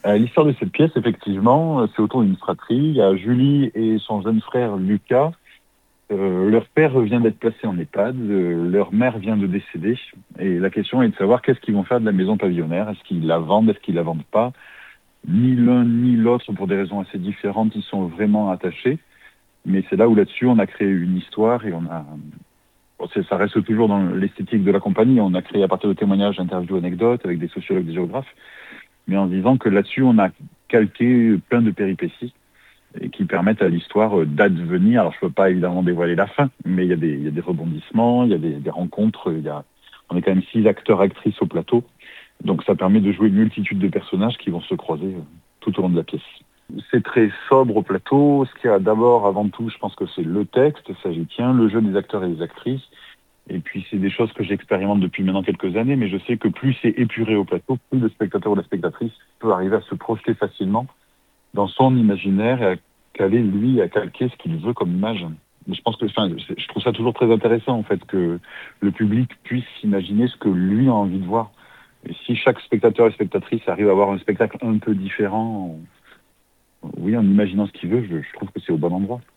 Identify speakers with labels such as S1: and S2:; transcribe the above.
S1: L'histoire de cette pièce, effectivement, c'est autour d'une fratrie. Il y a Julie et son jeune frère Lucas. Leur père vient d'être placé en EHPAD, leur mère vient de décéder. Et la question est de savoir qu'est-ce qu'ils vont faire de la maison pavillonnaire. Est-ce qu'ils la vendent, est-ce qu'ils la vendent pas? Ni l'un ni l'autre, pour des raisons assez différentes, ils sont vraiment attachés. Mais c'est là où là-dessus, on a créé une histoire et ça reste toujours dans l'esthétique de la compagnie. On a créé à partir de témoignages, interviews, anecdotes avec des sociologues, des géographes, mais en disant que là-dessus, on a calqué plein de péripéties et qui permettent à l'histoire d'advenir. Alors, je ne peux pas évidemment dévoiler la fin, mais il y a des rebondissements, il y a des rencontres. On est quand même 6 acteurs, actrices au plateau. Donc, ça permet de jouer une multitude de personnages qui vont se croiser tout au long de la pièce. C'est très sobre au plateau. Ce qu'il y a d'abord, avant tout, je pense que c'est le texte, ça j'y tiens, le jeu des acteurs et des actrices. Et puis, c'est des choses que j'expérimente depuis maintenant quelques années, mais je sais que plus c'est épuré au plateau, plus le spectateur ou la spectatrice peut arriver à se projeter facilement dans son imaginaire et à caler, lui, à calquer ce qu'il veut comme image. Mais je pense que, je trouve ça toujours très intéressant, en fait, que le public puisse imaginer ce que lui a envie de voir. Et si chaque spectateur et spectatrice arrive à avoir un spectacle un peu différent, oui, en imaginant ce qu'il veut, je trouve que c'est au bon endroit.